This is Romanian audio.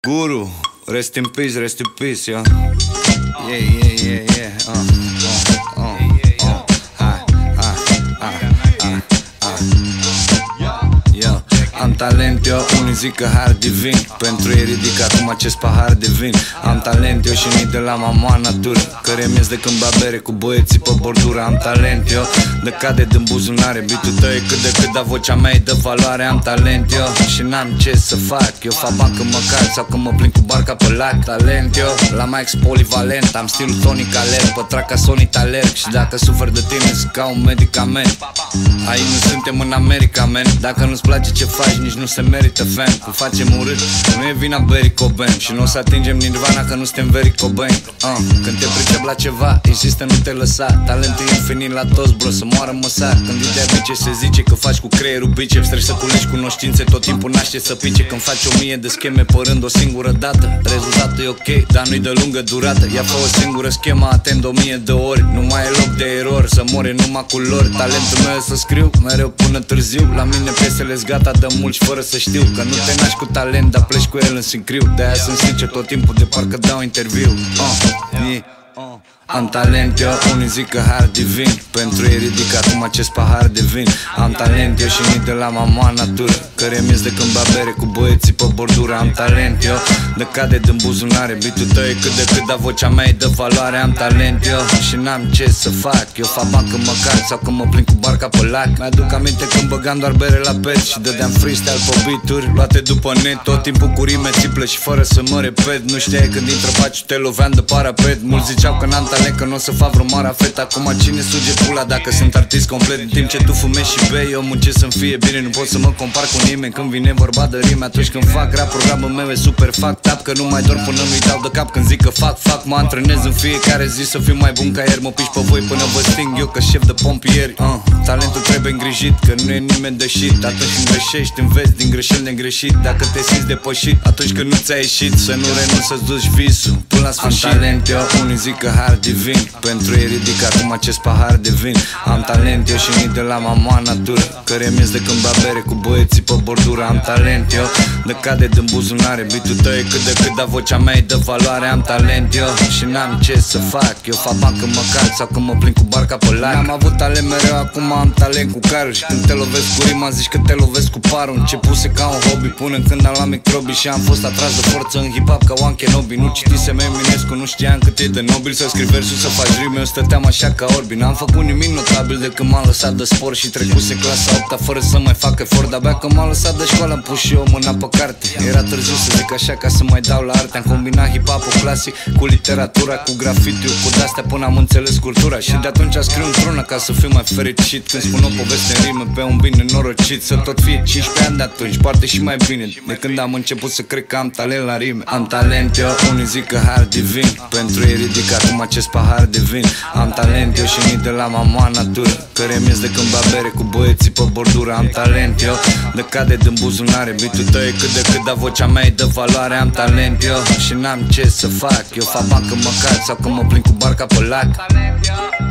Guru, rest in peace, yeah. Yeah. Yo, am talent, eu, unii zic că har divin. Pentru ei ridic acum acest pahar de vin. Am talent, eu și ni de la mama natură, care mi-e de când bere cu băieții pe bordură. Am talent, eu, de cade din buzunare. Beat-ul tău e cât de cât, dar vocea mea e de valoare. Am talent, eu, și n-am ce să fac. Eu fac bani când mă cac sau când mă plin cu barca pe lac. Talent, eu, la Max polivalent. Am stilul tonic alert, pătrac ca Sonic alerg. Și dacă suferi de tine, sunt ca un medicament. Aici nu suntem în America, man. Dacă nu-ți place ce faci, nici nu se merită fan. Cum facem urât, nu e vina Barry Cobain. Și nu o să atingem Nirvana că nu suntem very Cobain. Când te pricep la ceva, insistă, nu te lăsa. Talentul e infinit la toți, bro, să moară măsar. Când de bice se zice că faci cu creierul biceps. Trebuie să culegi cunoștințe, tot timpul naște să pice. Când faci 1000 de scheme părând o singură dată, rezultatul e ok, dar nu-i de lungă durată. Ia fă o singură schemă, atent 1000 de ori. Nu mai e loc de erori, să mori numai cu lor. Talentul meu e să scriu, mereu până târziu. La mine piesele-s gata de mulți fără să știu că nu te naști cu talent, dar pleci cu el în sicriu. De-aia sunt sincer tot timpul de parcă dau interviu. Am talent, eu, unii zic că har divin. Pentru ei ridic acum acest pahar de vin. Am talent, eu și ni de la mama natură, care mi-e de când bere cu băieții pe bordură. Am talent, eu, de cade din buzunare. Beat-ul tău e cât de cât, dar vocea mea e de valoare. Am talent, eu, și n-am ce să fac. Eu fac bani când mă cac sau când mă plin cu barca pe lac. Mi-aduc aminte când băgam doar bere la pet și dădeam freestyle pe beat-uri luate după net, tot timpul cu rime țiplă și fără să mă repet. Nu știai când intră paciu, te loveam de parapet. Mulți ziceau că n-am talent, că nu o să fac vreo mare afet. Acum cine suge pula dacă sunt artist complet? În timp ce tu fumezi și bei, eu muncesc să-mi fie bine. Nu pot să mă compar cu nimeni când vine vorba de rime. Atunci când fac rap, programul meu e super fucked up, că nu mai dorm până nu-i dau de cap. Când zic că fac, mă antrenez în fiecare zi să fiu mai bun ca ieri. Mă piși pe voi până vă sting eu ca șef de pompieri. Talentul trebuie îngrijit, că nu e nimeni de shit. Atunci când greșești, înveți din greșeli negreșit. Dacă te simți depășit, atunci când nu ți-a ieșit, să nu renunți să-ți duci visul până la sfârșit. Am talent, eu, unii zic că har divin. Pentru ei ridic acum acest pahar de vin. Am talent, eu și ni de la mama natură, care mi-e de când bere cu băieții pe bordură. Am talent, eu, de cade din buzunare. Beat-ul tău e cât de cât, dar vocea mea e de valoare. Am talent, eu, și n-am ce să fac. Eu fac bani când mă cac sau când mă plin cu barca pe lac. N-am avut talent mereu, acum am talent cu carul. Și când te lovesc cu rima, zici că te lovesc cu parul. Începuse ca un hobby până când am luat microbii și am fost atras de forță în hip-hop ca One Kenobi. Nu citisem Eminescu, nu știam cât e de nobil să scriu versul, să faci rime. Eu stăteam așa ca orbi. N-am făcut nimic notabil de când m-am lăsat de sport și trecuse clasa 8-a fără să mai fac efort. De-abia când m-am lăsat de școală am pus și eu mâna pe carte. Era târziu să zic așa ca să mai dau la arte. Am combinat hip-hop-ul clasic cu literatura, cu graffiti-ul, cu de-astea până am înțeles cultura. Și de atunci scriu într-una ca să fiu mai fericit. Când spun o poveste în rime pe un bine norocit, să tot fie 15 ani de atunci, poate și mai bine. De când am început să cred că am talent la rime. Am talent, eu, unii zic că har divin. Pentru ei ridic acum acest pahar de vin. Am talent, eu și ni de la mama natură, care mi-e de când bere cu băieții pe bordură. Am talent, eu, de cade din buzunare. Beat-ul tău e cât de cât, dar vocea mea e de valoare. Am talent, eu, și n-am ce să fac. Eu fac bani când mă cac sau când mă plin cu barca pe lac.